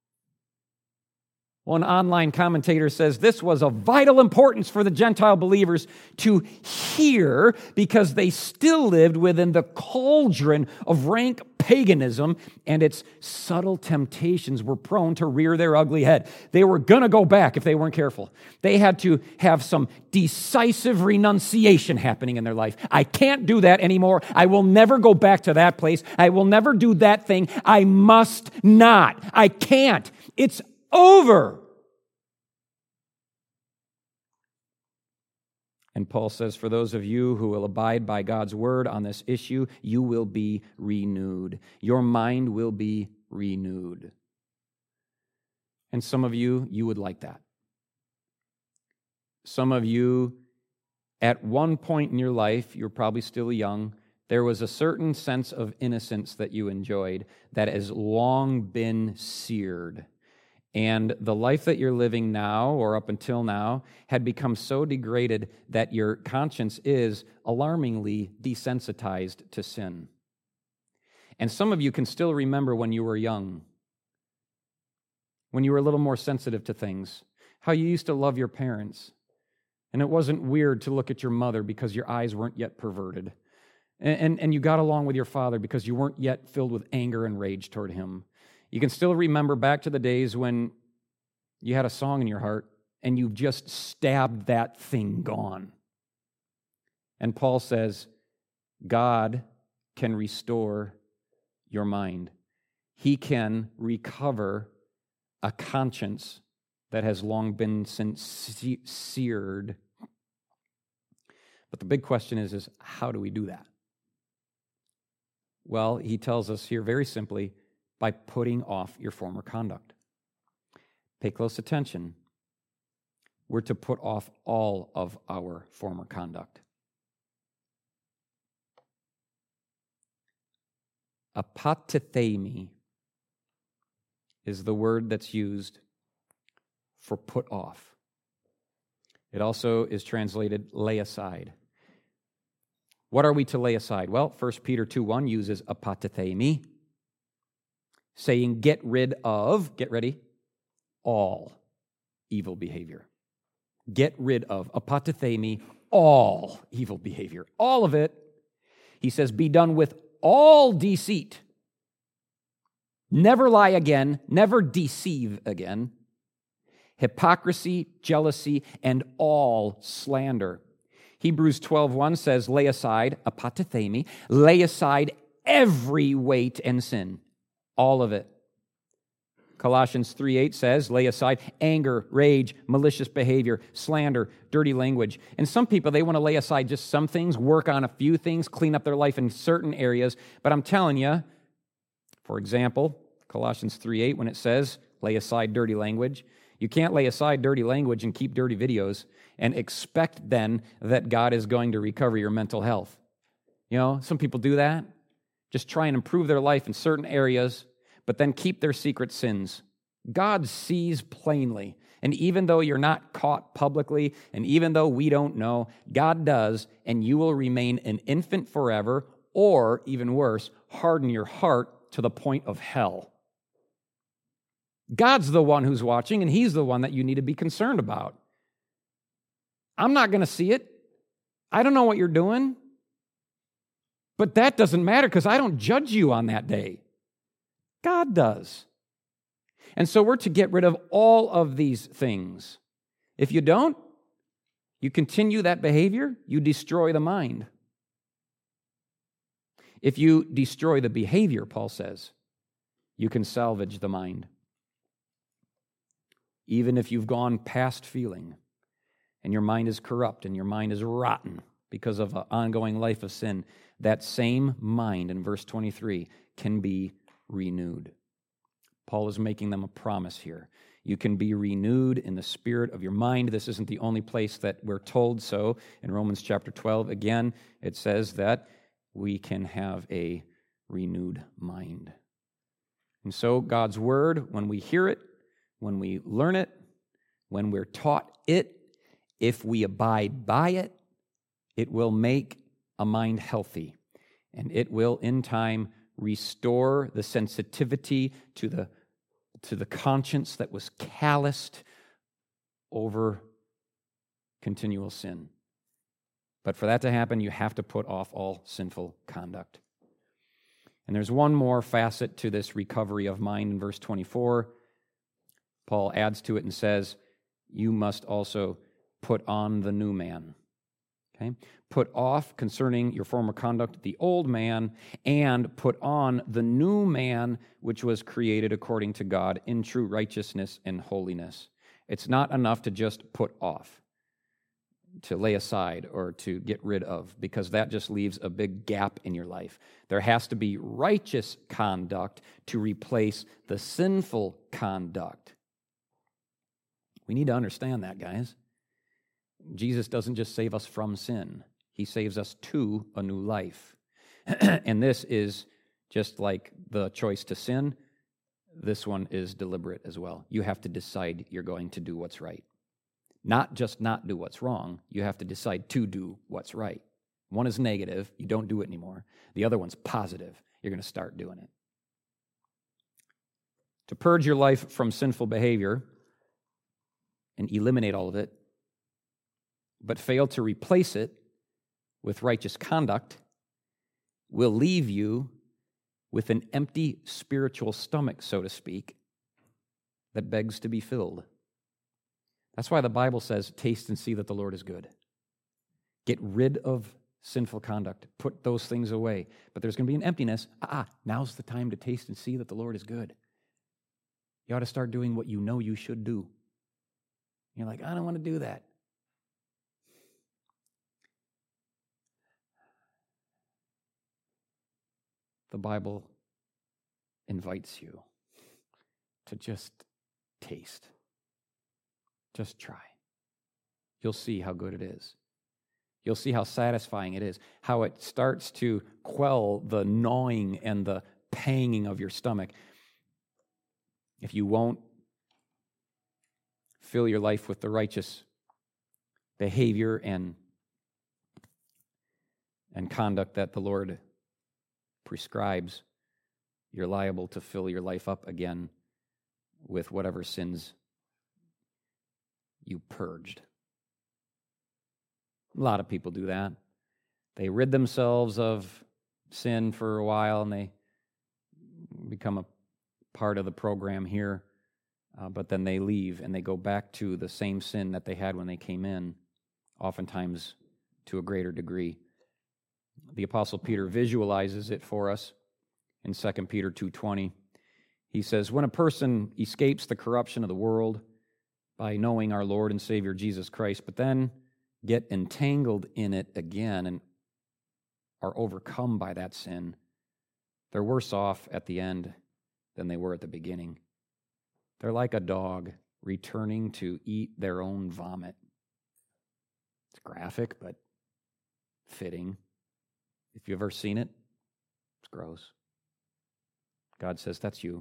One online commentator says this was of vital importance for the Gentile believers to hear because they still lived within the cauldron of rank paganism, and its subtle temptations were prone to rear their ugly head. They were going to go back if they weren't careful. They had to have some decisive renunciation happening in their life. I can't do that anymore. I will never go back to that place. I will never do that thing. I must not. I can't. It's over. And Paul says, for those of you who will abide by God's word on this issue, you will be renewed. Your mind will be renewed. And some of you, you would like that. Some of you, at one point in your life, you're probably still young, there was a certain sense of innocence that you enjoyed that has long been seared. And the life that you're living now, or up until now, had become so degraded that your conscience is alarmingly desensitized to sin. And some of you can still remember when you were young, when you were a little more sensitive to things, how you used to love your parents. And it wasn't weird to look at your mother because your eyes weren't yet perverted. And, and, and you got along with your father because you weren't yet filled with anger and rage toward him. You can still remember back to the days when you had a song in your heart and you just stabbed that thing gone. And Paul says, God can restore your mind. He can recover a conscience that has long been seared. But the big question is, is how do we do that? Well, he tells us here very simply, by putting off your former conduct. Pay close attention. We're to put off all of our former conduct. Apatithemi is the word that's used for put off. It also is translated lay aside. What are we to lay aside? Well, First Peter two one uses apatithemi, saying get rid of, get ready, all evil behavior. Get rid of, apatithemi, all evil behavior. All of it. He says, be done with all deceit. Never lie again, never deceive again. Hypocrisy, jealousy, and all slander. Hebrews twelve one says, lay aside, apatithemi, lay aside every weight and sin. All of it. Colossians three eight says, lay aside anger, rage, malicious behavior, slander, dirty language. And some people, they want to lay aside just some things, work on a few things, clean up their life in certain areas. But I'm telling you, for example, Colossians three eight, when it says, lay aside dirty language, you can't lay aside dirty language and keep dirty videos and expect then that God is going to recover your mental health. You know, some people do that. Just try and improve their life in certain areas, but then keep their secret sins. God sees plainly. And even though you're not caught publicly, and even though we don't know, God does, and you will remain an infant forever, or even worse, harden your heart to the point of hell. God's the one who's watching, and He's the one that you need to be concerned about. I'm not going to see it. I don't know what you're doing. But that doesn't matter because I don't judge you on that day. God does. And so we're to get rid of all of these things. If you don't, you continue that behavior, you destroy the mind. If you destroy the behavior, Paul says, you can salvage the mind. Even if you've gone past feeling and your mind is corrupt and your mind is rotten because of an ongoing life of sin, that same mind in verse twenty-three can be renewed. Paul is making them a promise here. You can be renewed in the spirit of your mind. This isn't the only place that we're told so. In Romans chapter twelve, again, it says that we can have a renewed mind. And so God's word, when we hear it, when we learn it, when we're taught it, if we abide by it, it will make a mind healthy, and it will, in time, restore the sensitivity to the, to the conscience that was calloused over continual sin. But for that to happen, you have to put off all sinful conduct. And there's one more facet to this recovery of mind in verse twenty-four. Paul adds to it and says, you must also put on the new man. Okay? Put off concerning your former conduct the old man, and put on the new man, which was created according to God in true righteousness and holiness. It's not enough to just put off, to lay aside, or to get rid of, because that just leaves a big gap in your life. There has to be righteous conduct to replace the sinful conduct. We need to understand that, guys. Jesus doesn't just save us from sin. He saves us to a new life. And this is just like the choice to sin. This one is deliberate as well. You have to decide you're going to do what's right. Not just not do what's wrong. You have to decide to do what's right. One is negative. You don't do it anymore. The other one's positive. You're going to start doing it. To purge your life from sinful behavior and eliminate all of it, but fail to replace it with righteous conduct, will leave you with an empty spiritual stomach, so to speak, that begs to be filled. That's why the Bible says, taste and see that the Lord is good. Get rid of sinful conduct. Put those things away. But there's going to be an emptiness. Ah, now's the time to taste and see that the Lord is good. You ought to start doing what you know you should do. You're like, I don't want to do that. The Bible invites you to just taste. Just try. You'll see how good it is. You'll see how satisfying it is, how it starts to quell the gnawing and the panging of your stomach. If you won't fill your life with the righteous behavior and, and conduct that the Lord prescribes, you're liable to fill your life up again with whatever sins you purged. A lot of people do that. They rid themselves of sin for a while and they become a part of the program here, uh, but then they leave and they go back to the same sin that they had when they came in, oftentimes to a greater degree. The Apostle Peter visualizes it for us in Second Peter two twenty. He says, when a person escapes the corruption of the world by knowing our Lord and Savior Jesus Christ, but then get entangled in it again and are overcome by that sin, they're worse off at the end than they were at the beginning. They're like a dog returning to eat their own vomit. It's graphic, but fitting. If you've ever seen it, it's gross. God says, that's you.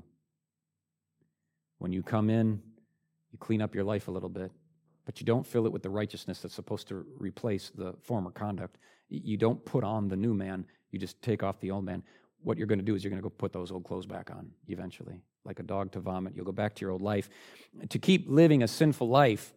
When you come in, you clean up your life a little bit, but you don't fill it with the righteousness that's supposed to replace the former conduct. You don't put on the new man. You just take off the old man. What you're going to do is you're going to go put those old clothes back on eventually. Like a dog to vomit, you'll go back to your old life. To keep living a sinful life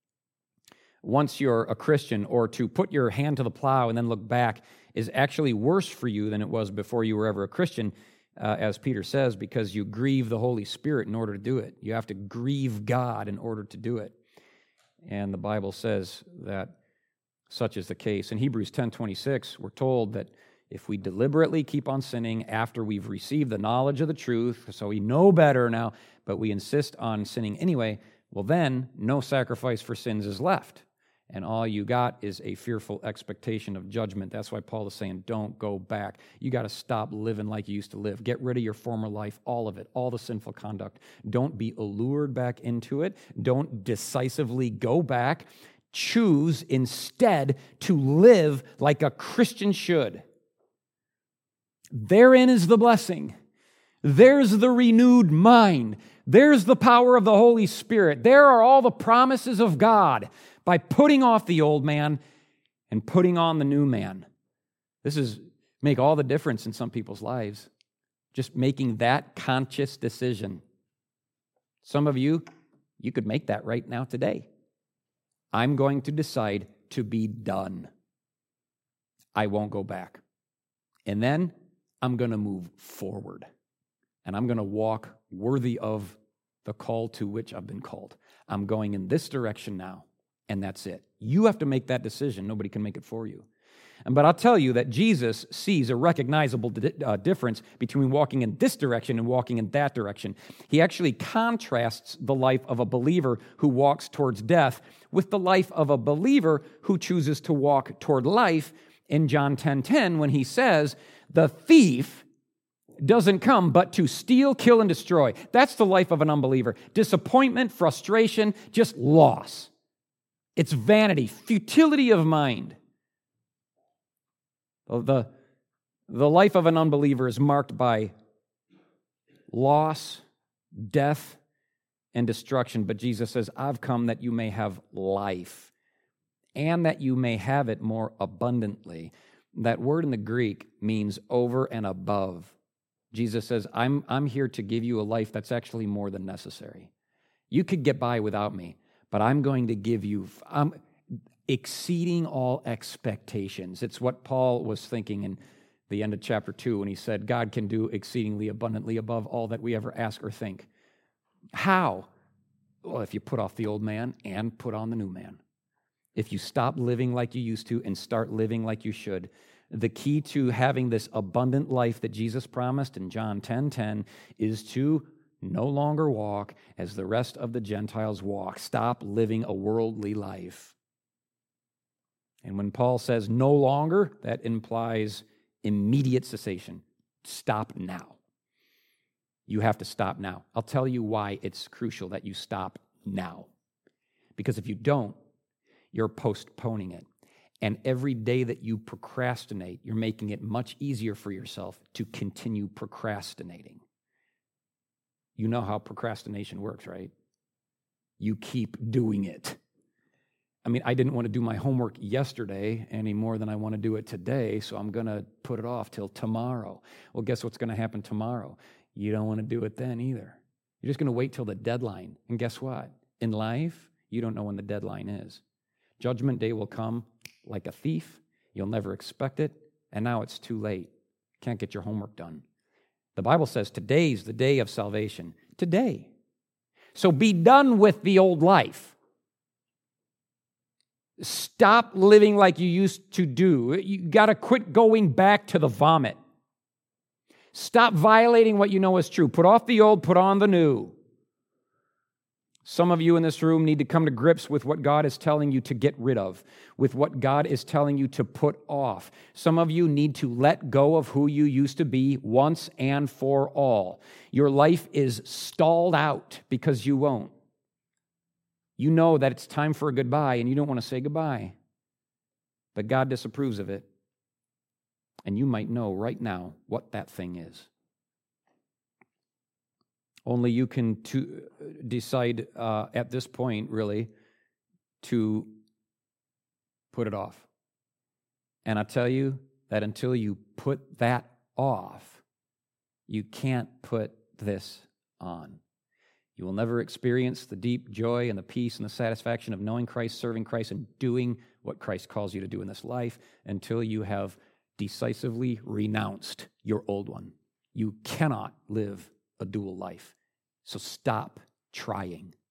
once you're a Christian, or to put your hand to the plow and then look back, is actually worse for you than it was before you were ever a Christian, uh, as Peter says, because you grieve the Holy Spirit in order to do it. You have to grieve God in order to do it. And the Bible says that such is the case. In Hebrews ten twenty-six, we're told that if we deliberately keep on sinning after we've received the knowledge of the truth, so we know better now, but we insist on sinning anyway, well then, no sacrifice for sins is left. And all you got is a fearful expectation of judgment. That's why Paul is saying, don't go back. You got to stop living like you used to live. Get rid of your former life, all of it, all the sinful conduct. Don't be allured back into it. Don't decisively go back. Choose instead to live like a Christian should. Therein is the blessing. There's the renewed mind. There's the power of the Holy Spirit. There are all the promises of God by putting off the old man and putting on the new man. This is make all the difference in some people's lives. Just making that conscious decision. Some of you, you could make that right now today. I'm going to decide to be done. I won't go back. And then I'm going to move forward. And I'm going to walk worthy of the call to which I've been called. I'm going in this direction now, and that's it. You have to make that decision. Nobody can make it for you. But I'll tell you that Jesus sees a recognizable di- uh, difference between walking in this direction and walking in that direction. He actually contrasts the life of a believer who walks towards death with the life of a believer who chooses to walk toward life in John ten ten when he says, the thief doesn't come but to steal, kill, and destroy. That's the life of an unbeliever. Disappointment, frustration, just loss. It's vanity, futility of mind. The, the life of an unbeliever is marked by loss, death, and destruction. But Jesus says, I've come that you may have life and that you may have it more abundantly. That word in the Greek means over and above. Jesus says, I'm, I'm here to give you a life that's actually more than necessary. You could get by without me, but I'm going to give you... I'm, exceeding all expectations. It's what Paul was thinking in the end of chapter two when he said, God can do exceedingly abundantly above all that we ever ask or think. How? Well, if you put off the old man and put on the new man. If you stop living like you used to and start living like you should. The key to having this abundant life that Jesus promised in John ten ten is to no longer walk as the rest of the Gentiles walk. Stop living a worldly life. And when Paul says no longer, that implies immediate cessation. Stop now. You have to stop now. I'll tell you why it's crucial that you stop now. Because if you don't, you're postponing it. And every day that you procrastinate, you're making it much easier for yourself to continue procrastinating. You know how procrastination works, right? You keep doing it. I mean, I didn't want to do my homework yesterday any more than I want to do it today, so I'm going to put it off till tomorrow. Well, guess what's going to happen tomorrow? You don't want to do it then either. You're just going to wait till the deadline. And guess what? In life, you don't know when the deadline is. Judgment day will come like a thief. You'll never expect it, and now it's too late. Can't get your homework done. The Bible says today's the day of salvation. Today. So be done with the old life. Stop living like you used to do. You got to quit going back to the vomit. Stop violating what you know is true. Put off the old, put on the new. Some of you in this room need to come to grips with what God is telling you to get rid of, with what God is telling you to put off. Some of you need to let go of who you used to be once and for all. Your life is stalled out because you won't. You know that it's time for a goodbye, and you don't want to say goodbye. But God disapproves of it. And you might know right now what that thing is. Only you can to decide uh, at this point, really, to put it off. And I tell you that until you put that off, you can't put this on. You will never experience the deep joy and the peace and the satisfaction of knowing Christ, serving Christ, and doing what Christ calls you to do in this life until you have decisively renounced your old one. You cannot live a dual life. So stop trying.